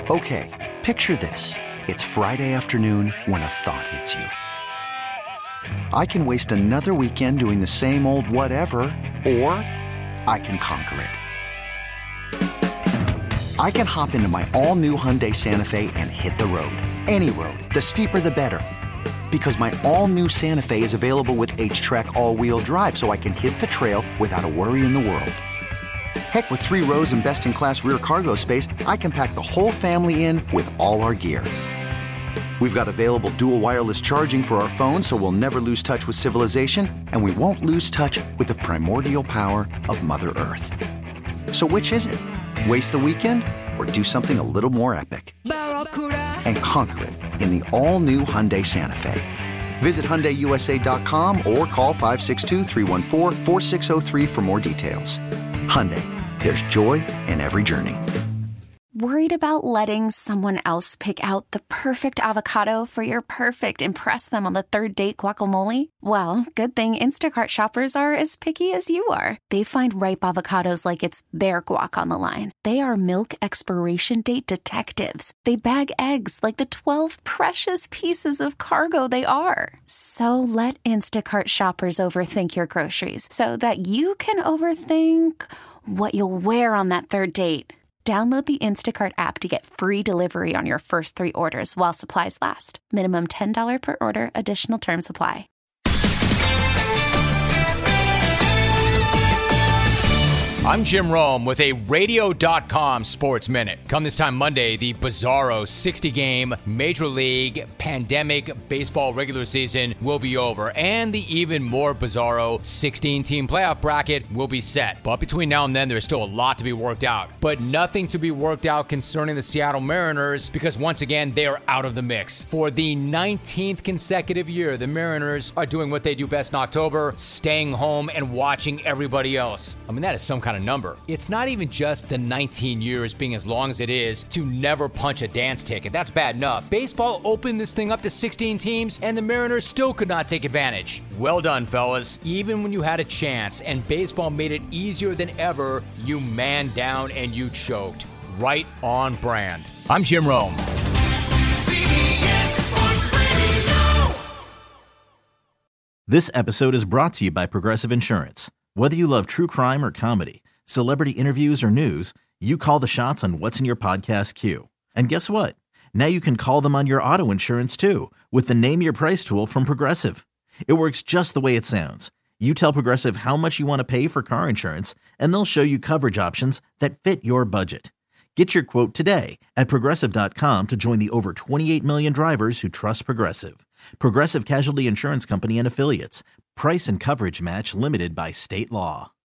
Okay, picture this. It's Friday afternoon when a thought hits you. I can waste another weekend doing the same old whatever, or I can conquer it. I can hop into my all-new Hyundai Santa Fe and hit the road. Any road. The steeper the better. Because my all-new Santa Fe is available with H-Track all-wheel drive, so I can hit the trail without a worry in the world. Heck, with 3 rows and best-in-class rear cargo space, I can pack the whole family in with all our gear. We've got available dual wireless charging for our phones, so we'll never lose touch with civilization, and we won't lose touch with the primordial power of Mother Earth. So which is it? Waste the weekend or do something a little more epic? And conquer it in the all-new Hyundai Santa Fe. Visit HyundaiUSA.com or call 562-314-4603 for more details. Hyundai, there's joy in every journey. Worried about letting someone else pick out the perfect avocado for your perfect impress them on the third date guacamole? Well, good thing Instacart shoppers are as picky as you are. They find ripe avocados like it's their guac on the line. They are milk expiration date detectives. They bag eggs like the 12 precious pieces of cargo they are. So let Instacart shoppers overthink your groceries so that you can overthink what you'll wear on that third date. Download the Instacart app to get free delivery on your first 3 orders while supplies last. Minimum $10 per order. Additional terms apply. I'm Jim Rome with a Radio.com Sports Minute. Come this time Monday, the bizarro 60-game Major League pandemic baseball regular season will be over, and the even more bizarro 16-team playoff bracket will be set. But between now and then, there's still a lot to be worked out. But nothing to be worked out concerning the Seattle Mariners, because once again, they are out of the mix. For the 19th consecutive year, the Mariners are doing what they do best in October, staying home and watching everybody else. I mean, that is some kind of number. It's not even just the 19 years being as long as it is to never punch a dance ticket. That's bad enough. Baseball opened this thing up to 16 teams, and the Mariners still could not take advantage. Well done, fellas. Even when you had a chance and baseball made it easier than ever, you man down and you choked. Right on brand. I'm Jim Rome. CBS Sports Radio. This episode is brought to you by Progressive Insurance. Whether you love true crime or comedy, celebrity interviews or news, you call the shots on what's in your podcast queue. And guess what? Now you can call them on your auto insurance too with the Name Your Price tool from Progressive. It works just the way it sounds. You tell Progressive how much you want to pay for car insurance, and they'll show you coverage options that fit your budget. Get your quote today at Progressive.com to join the over 28 million drivers who trust Progressive. Progressive Casualty Insurance Company and Affiliates. Price and coverage match limited by state law.